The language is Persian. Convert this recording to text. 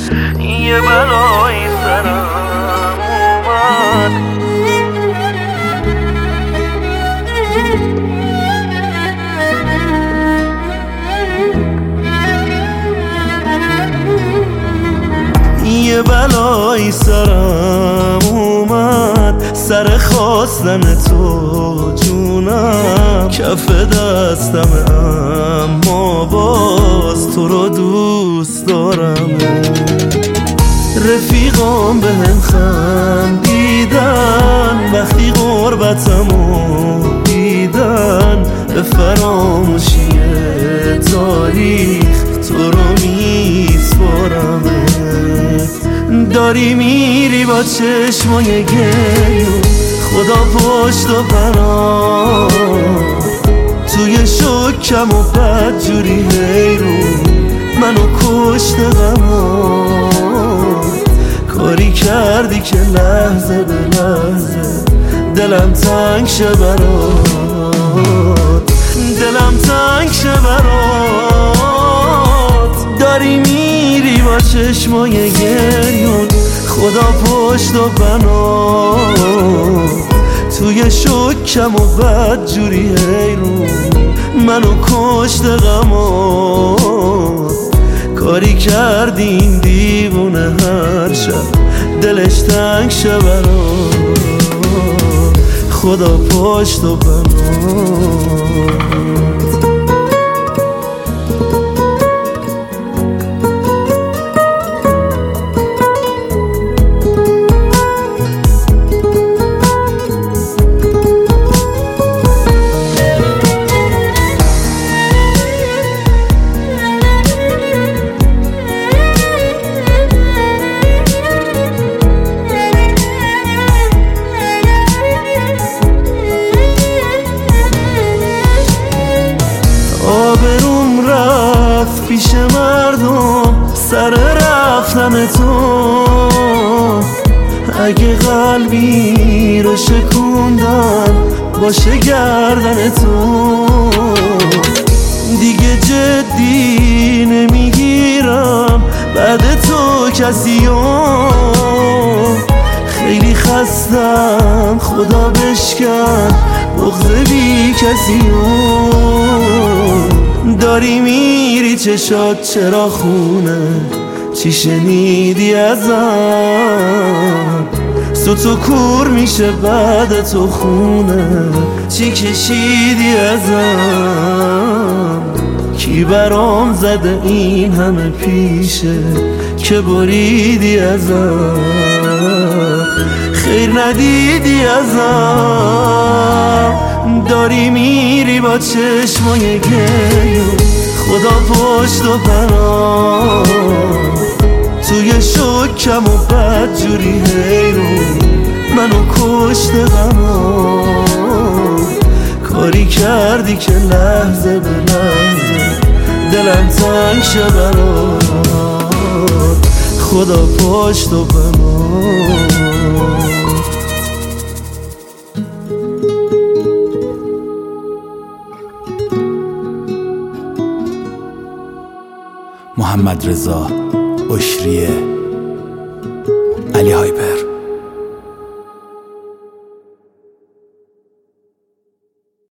یه بلایی سرم اومد. یه بلایی سرم اومد، سر خواستن تو جونم، کف دستم اما باز تو رو دوست دارم. رفیقام بهم خندیدن وقتی غربتمو دیدن، به فراموشی تاریخ تو رو میسپارم. داری میری با چشمای گریون، خدا پشت و پناه، توی شکم و بدجوری حیرون منو کشت غمات. کاری کردی که لحظه به لحظه دلم تنگ شه برات، دلم تنگ شه برات. داری میری با چشمای گریون، خدا پشت و بنا، توی شکم و بدجوری حیرون منو کشت غمات. کاری کردی این دیوونه هر شب دلش تنگ شه برات، خدا پشت و بنات. آبروم رفت پیش مردم سر رفتن تو، اگه قلبی رو شکوندم باشه گردن تو. دیگه جدی نمیگیرم بعد تو کسیو، خیلی خستم خدا بشکن بغض بی کسیو. داری میری چشات چرا خونه، چی شنیدی ازم؟ سوتو کور میشه بعد تو خونه، چی کشیدی ازم؟ کی برام زده این همه پیشه که بریدی ازم؟ خیر ندیدی ازم. داری میری با چشمای گریون، خدا پشت و پناه، توی شکم و بدجوری حیرون منو کشت غمات. کاری کردی که لحظه به لحظه دلم تنگ شه برات، خدا پشت و پناه. محمد رضا اشریه، علی هایپر.